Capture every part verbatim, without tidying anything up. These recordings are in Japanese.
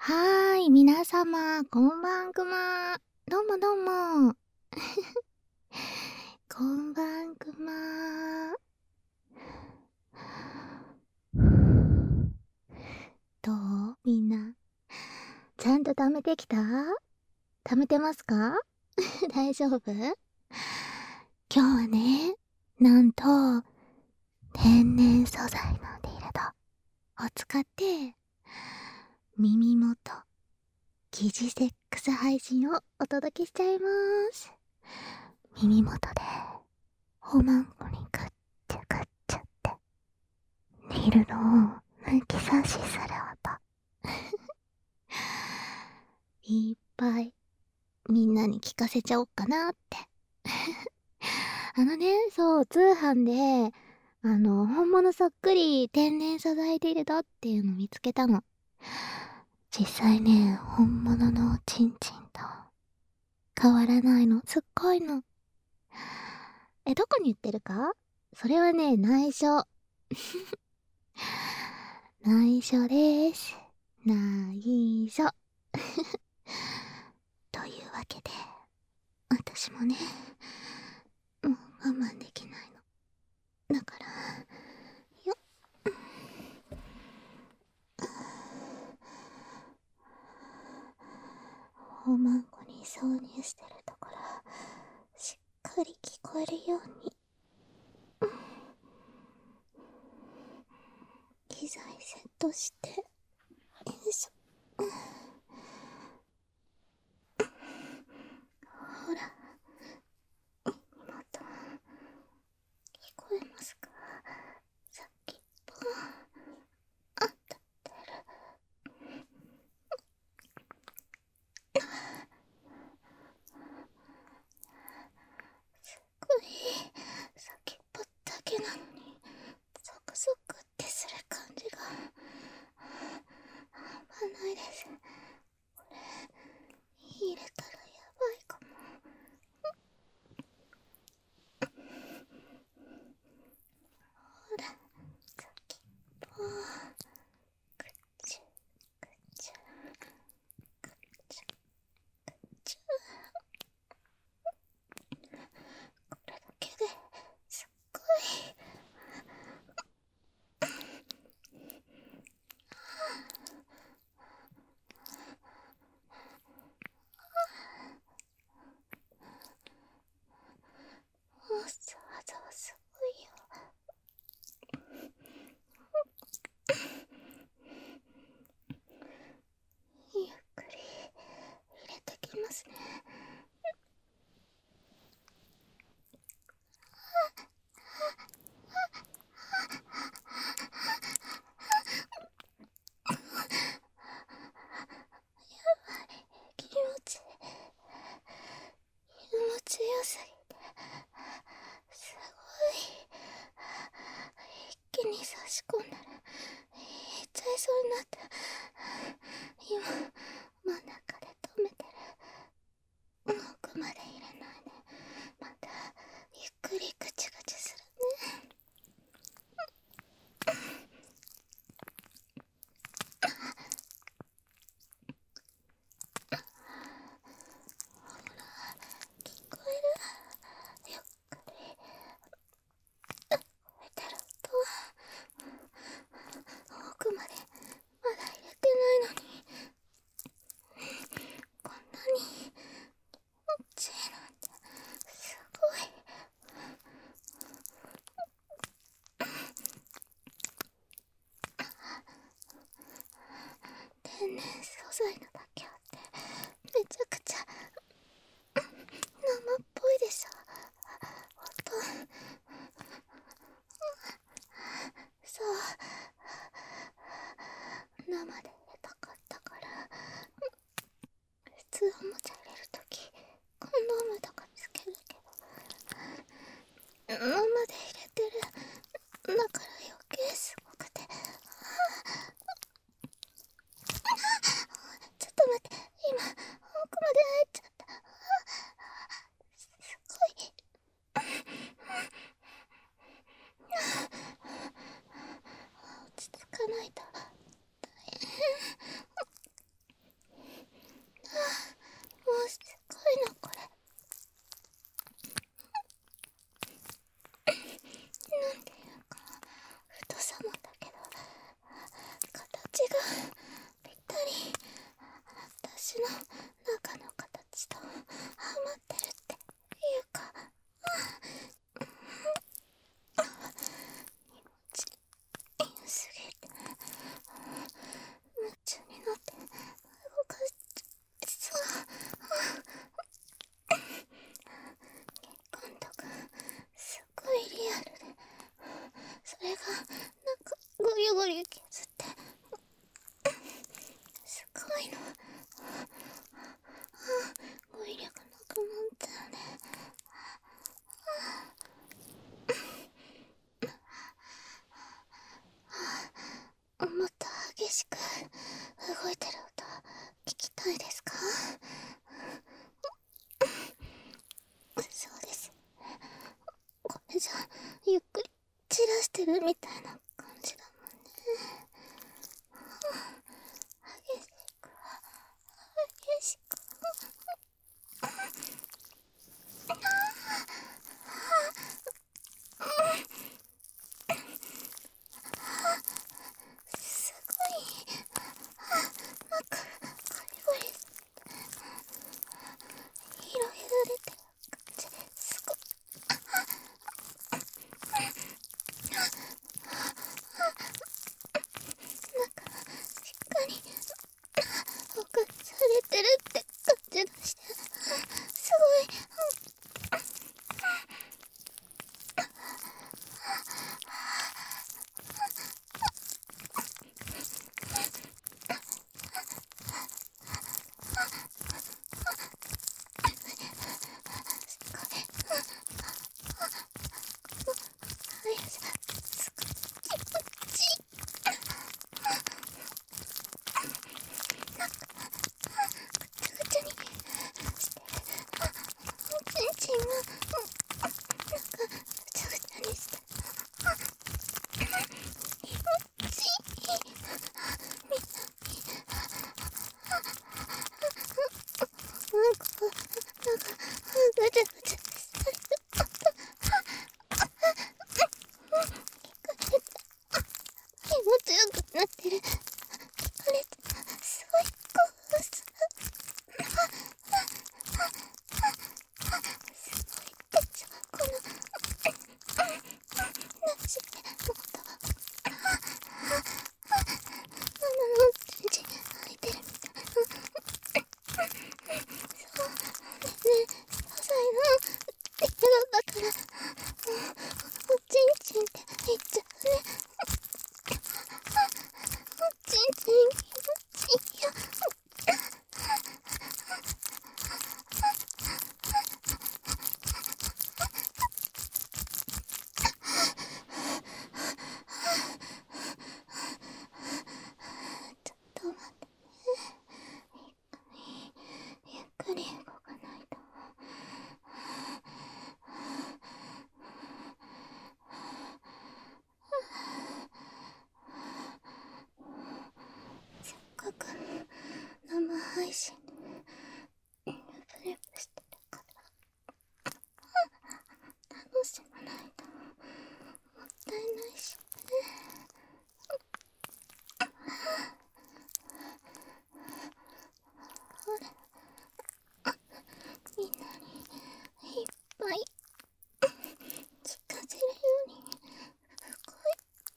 はーい、皆様、こんばんくま。どうもどうも。こんばんくま。どうみんな。ちゃんと貯めてきた？貯めてますか？大丈夫？今日はね、なんと、天然素材のディルドを使って、耳元、疑似セックス配信をお届けしちゃいます。耳元で、おまんこにグッチャグッチャって、ディルドを抜き差しする音。いっぱい、みんなに聞かせちゃおっかなって。あのね、そう、通販で、あの、本物そっくり天然素材ディルドっていうの見つけたの。実際ね、本物のチンチンと変わらないの。すっごいの。え、どこに売ってるか？それはね、内緒。内緒です。内緒。というわけで、私もね、もう我慢できないの。だから、よっ。おまんこに挿入してるところ、しっかり聞こえるように、機材セットして、よいしょ。ほら、妹、聞こえますか？さっきと、あったってる。すごい、先っぽだけなのに、ゾクゾクってする感じが、半端ないです。これ、入れたらやばいかも。ほら、先っぽ、ぐっちゃ、ぐっちゃ、ぐっちゃ、ぐっちゃ。これだけですっごい。もうざわざわすごいよ。ゆっくり入れてきますね。気持ちいい。気持ちよすぎて、すごい。一気に差し込んだら、いっちゃいそうになった。今、真ん中で止めてる。奥まで入れないで。また、ゆっくりぐちぐちするね。ほら、聞こえる？ゆっくり。聞こえてると、奥までまだ入れてないのに、こんなにちいなんて、すごい。天然素材のだけあって、めちゃくちゃ生っぽいでしょ。音。そう、生で入れたかったから。普通おもちゃ入れるときコンドームとかつけるけど、生で入れてる。だから余計すごくて。ちょっと待って、今奥まで入っちゃった。すごい。落ち着かないと大変。 ぴったり私の中の形とハマってるっていうか、気持ち良すぎて夢中になって動かしそう。感とかすっごいリアルで、それがなんかゴリゴリ削ってすごいの。語彙力なくなっちゃうね。もっと激しく動いてる音聞きたいですか？そうです。これじゃゆっくり散らしてるみたいな感じだもんね。激しく激しくすごいなんかゴリゴリ色々出てる感じですごい。なんかしっかり保管されてるって感じがしてすごい。気持ちよくなってる。聞かれてすごい興奮する。すごいでしょこのなしもっとあのチンチン開いてるみたい。そうね、サザエの映画だからおちんちんって言っちゃうね。おちんちん気持ちいいよ。ちょっと待ってね。ゆっくり動かないと。せっかく生配信でルプレプしてるから楽しまないともったいないしね。ほらみんなにいっぱい聞かせるように動いて、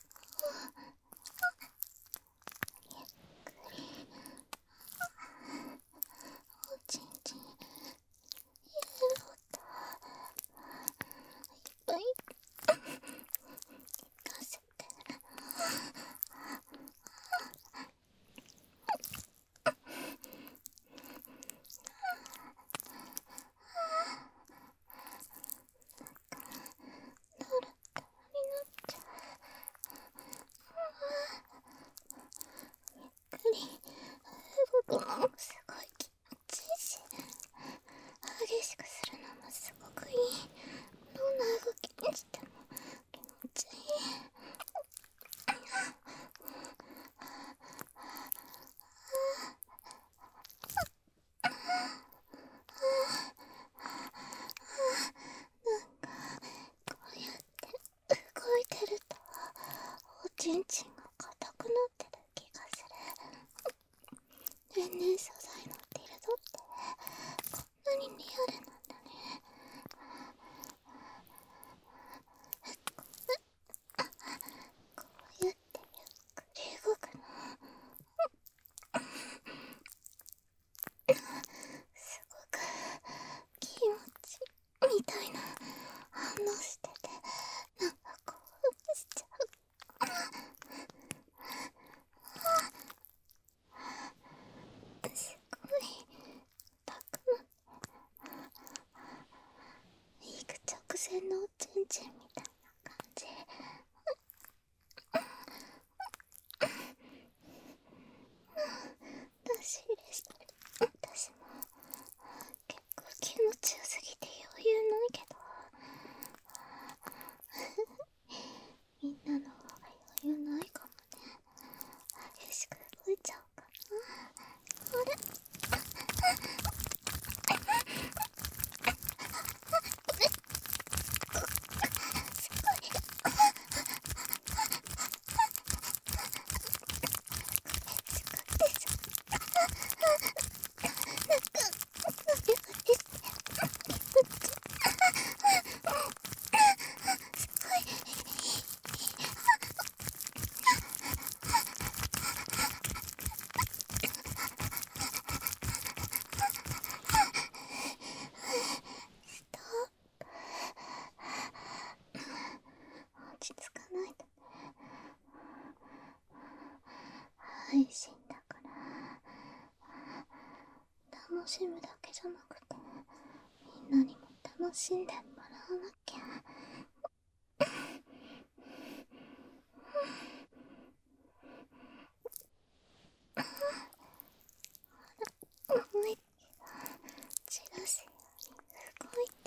ゆっくりおちんちん入れる音いっぱい聞かせて。トロトロになっちゃう。ゆっくり動くのもすごい気持ちいいし、激しくするのもすごくいい。どんな動きにしても気持ちいい。こうやって動いてるとおちんちんが硬くなってる気が然素材のっているぞって、こんなにリアルなんだね。こうやってゆっくり動くの。すごく気持ちみたいな反応してて、なんか興奮しちゃう。すごいたくま行く直前のおちんちんみたいな感じ。出し入れしてる私も結構気持ちよすぎて余裕ないけど、みんなの方が余裕ないかもね。激しく動いちゃおうかな。あれすごい。すごいでしょ。なんかノリノリして気持ちすごい。ストップ。落ち着かないとね。配信だから楽しむだけじゃなくて、みんなにも楽しんでもらわなきゃ。思いっきり散らすように動いて。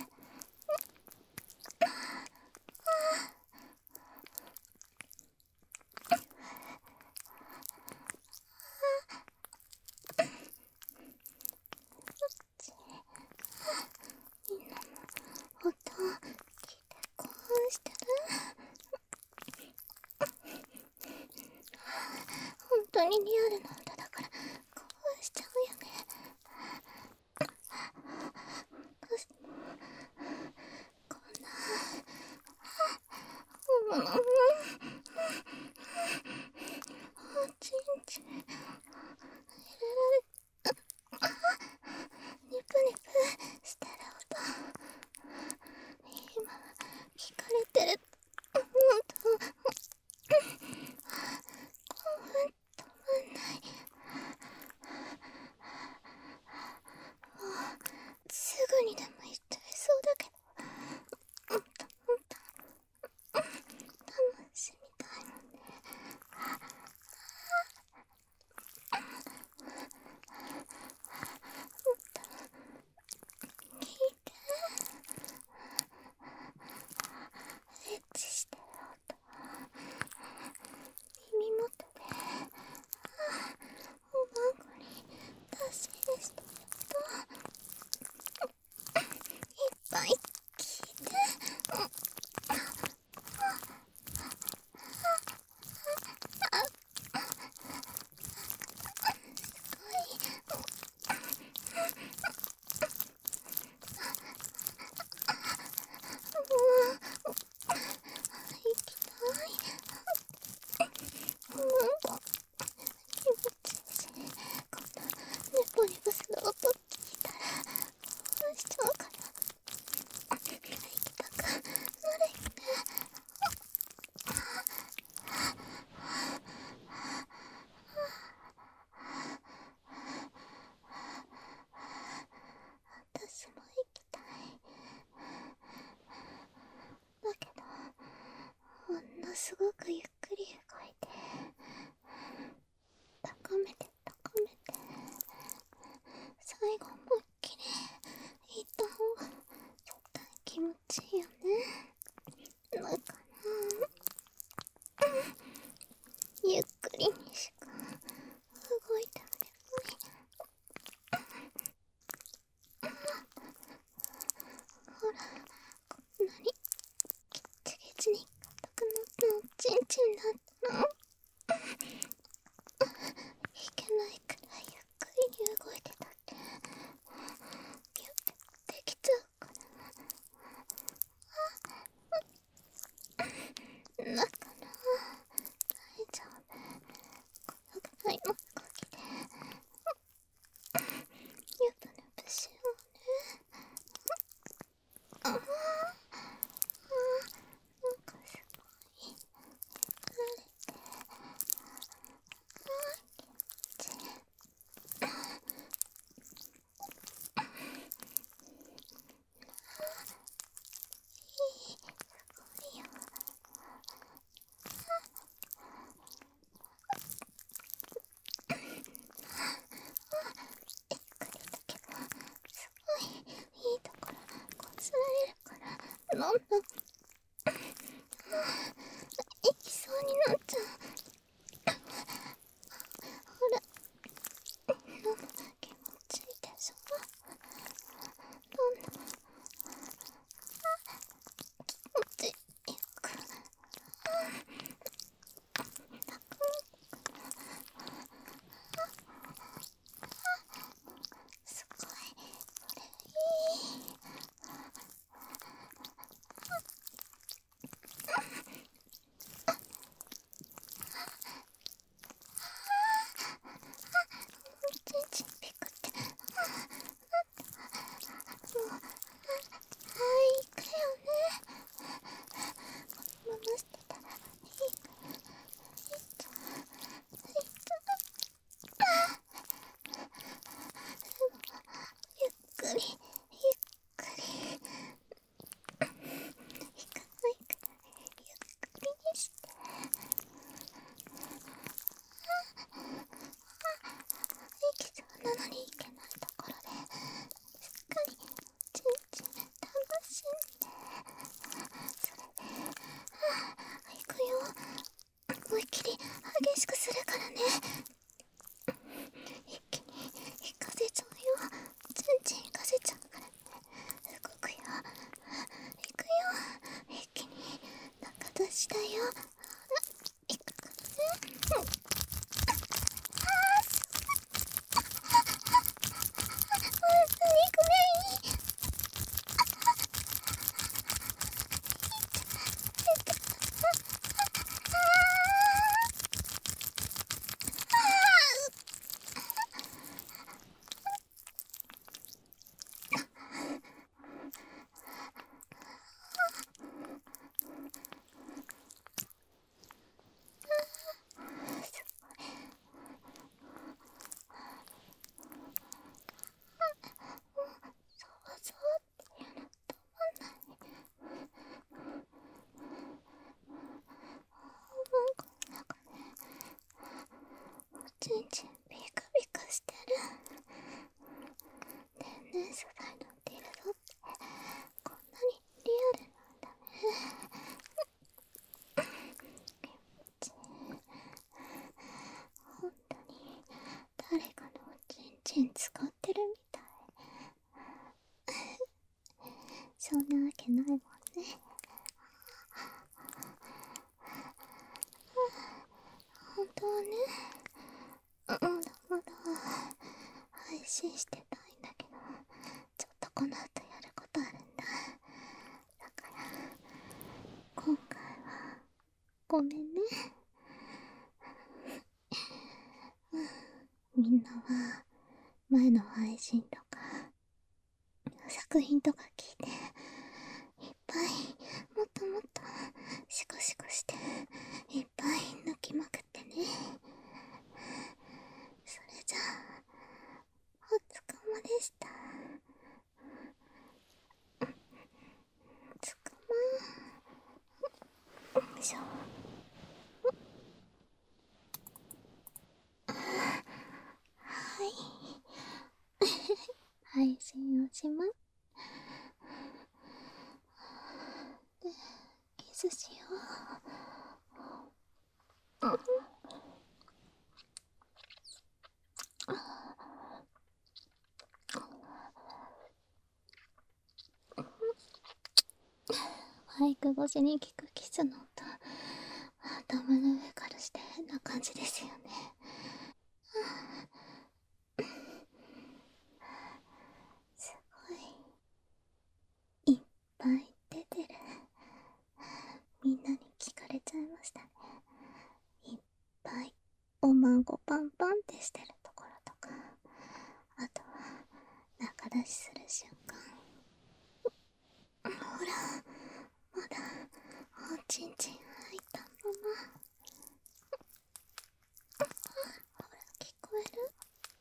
みんなも音聞いて興奮してる？本当にリアルな歌だから興奮しちゃうよね。私もこんなうんうんおちんちん入れられニプニプしてる音今聞かれてると思うと興奮止まんない。もうすぐにでも言っちゃいそうだけど、もっともっと楽しみたいもんね。もっと聞いて。エッチしてる音耳元でおまんこに出し入れしてる音いっぱい聞いて。すごい。もう行きたい。なんか気持ちいいし、こんなネポネポする音聞いたら興奮しちゃうから行きたくなるよね。私も行きたい。だけどほんのすごくゆっくり動いて高めて高めて最後思いっきり行った方が絶対気持ちいいよね。だからゆっくりにしか動いてあげない。ほらこんなにギッチギチに硬くなったおちんちんだったの。いけないくらいゆっなんだ。行きそうになっちゃう。ほら、気持ちいいでしょ。どんな気持ちよくすごい、これいい。ちんちんピクって。もう、はい、行くよね。このまましてたらいいから。いっと、いっと。ゆっくり、ゆっくり。行かないから、ゆっくりにして。行きそうなのに行けないところで、しっかり、ちんちん楽しんで。それで、行くよ。思いっきり激しくするからね。一気に行かせちゃうよ。ちんちん行かせちゃうからね。動くよ。行くよ。一気に中出しだよ。ほら、行くからね。うん。本当にごめん。そうそうっていうの止まんない。なんか中ね、おちんちんピカピカしてる。天然素材のディルドってこんなにリアルなんだね。気持ちいい。本当に誰かのおちんちん使ってるみたい。そんなわけないもんね。本当はね、まだまだ配信してたいんだけど、ちょっとこの後やることあるんだ。だから今回はごめんね。みんなは前の配信とか作品とか聞いていっぱいもっともっとシコシコしていっぱい抜きまくってね。それじゃあお疲れでした。お疲れ。よいしょ。はい配信をします。で、キスしよう。うんマイク越しに聞くキスの音、頭の上からして変な感じですよね。すごいいっぱい出てる。みんなに聞かれちゃいましたね。いっぱいおまんごパンパンってしてるところとか、あとは中出しする瞬間、ほらまだおちんちん入ったまま。ほら聞こえる？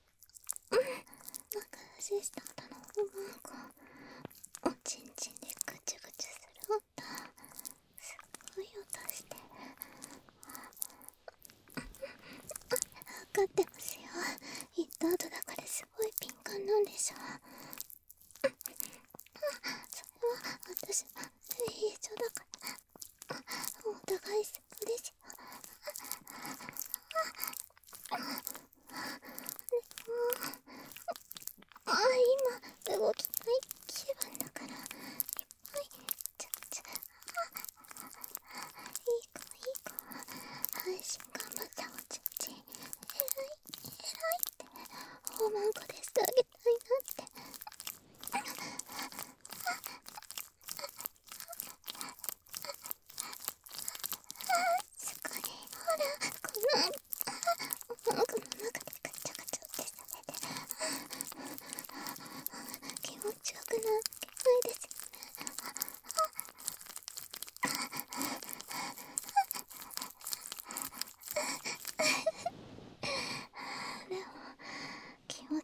中出しした後のおまんご、おちんちんでぐちゅぐちゅする音、すっごい音してる。分かってますよ。言った後だからすごい敏感なんでしょ。それは私のい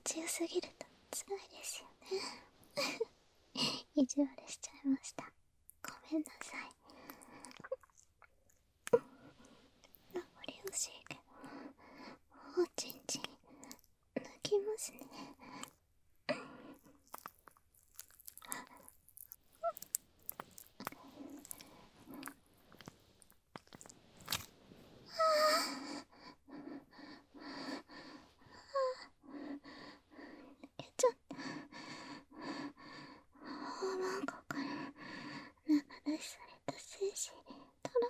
ちよすぎると辛いですよね。意地悪しちゃいました。ごめんなさい。名残惜しいけど、おちんちん抜きますね。ちょっと肛門口から流された精子トロって、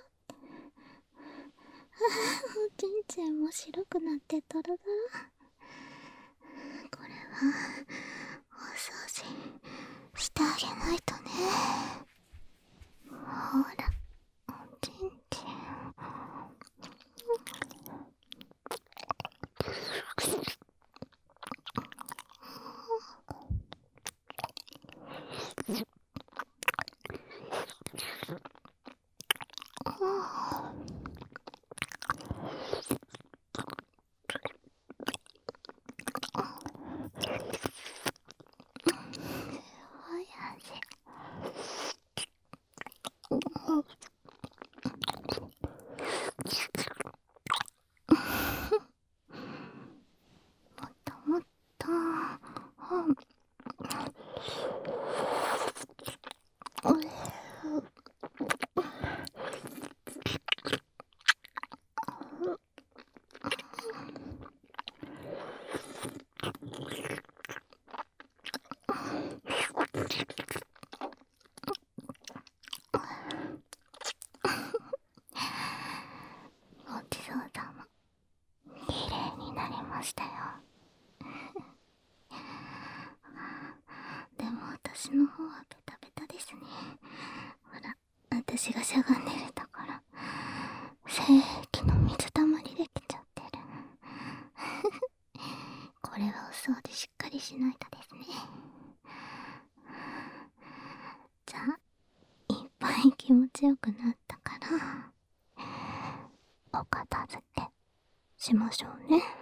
おちんちんも白くなってドロドロ。これはお掃除してあげないとね。ほら、おちんちん。ごちそうさま。綺麗になりましたよ。でも私の方はベタベタですね。ほら、私がしゃがんでるところ、精液の水たまりできちゃってる。これはお掃除しっかりしないとですね。じゃあ、いっぱい気持ちよくなったから、お片付けしましょうね。